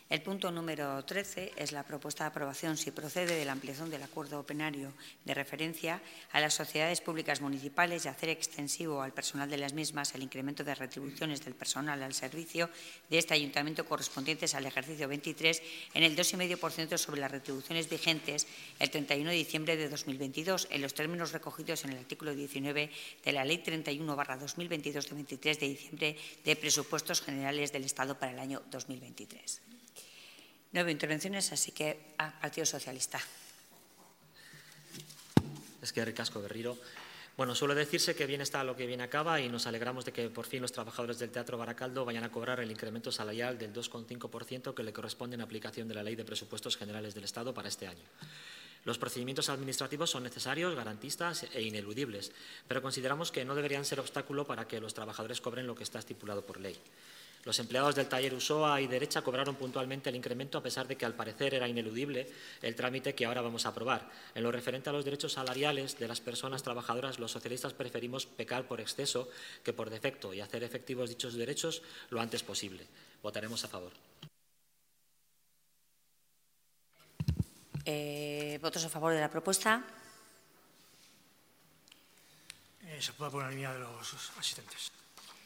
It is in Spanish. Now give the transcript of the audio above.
El punto número 13 es la propuesta de aprobación, si procede, de la ampliación del acuerdo plenario de referencia a las sociedades públicas municipales y hacer extensivo al personal de las mismas el incremento de retribuciones del personal al servicio de este ayuntamiento correspondientes al ejercicio 23 en el 2,5% sobre las retribuciones vigentes el 31 de diciembre de 2022, en los términos recogidos en el artículo 19 de la Ley 31/2022 de 23 de diciembre de Presupuestos Generales del Estado para el año 2023. 9 intervenciones, así que Partido Socialista. Es que ricasco, Berriro. Bueno, suele decirse que bien está lo que bien acaba y nos alegramos de que por fin los trabajadores del Teatro Baracaldo vayan a cobrar el incremento salarial del 2,5% que le corresponde en aplicación de la Ley de Presupuestos Generales del Estado para este año. Los procedimientos administrativos son necesarios, garantistas e ineludibles, pero consideramos que no deberían ser obstáculo para que los trabajadores cobren lo que está estipulado por ley. Los empleados del taller Usoa y Derecha cobraron puntualmente el incremento a pesar de que al parecer era ineludible el trámite que ahora vamos a aprobar. En lo referente a los derechos salariales de las personas trabajadoras, los socialistas preferimos pecar por exceso que por defecto y hacer efectivos dichos derechos lo antes posible. Votaremos a favor. ¿Votos a favor de la propuesta? Se puede poner en línea de los asistentes.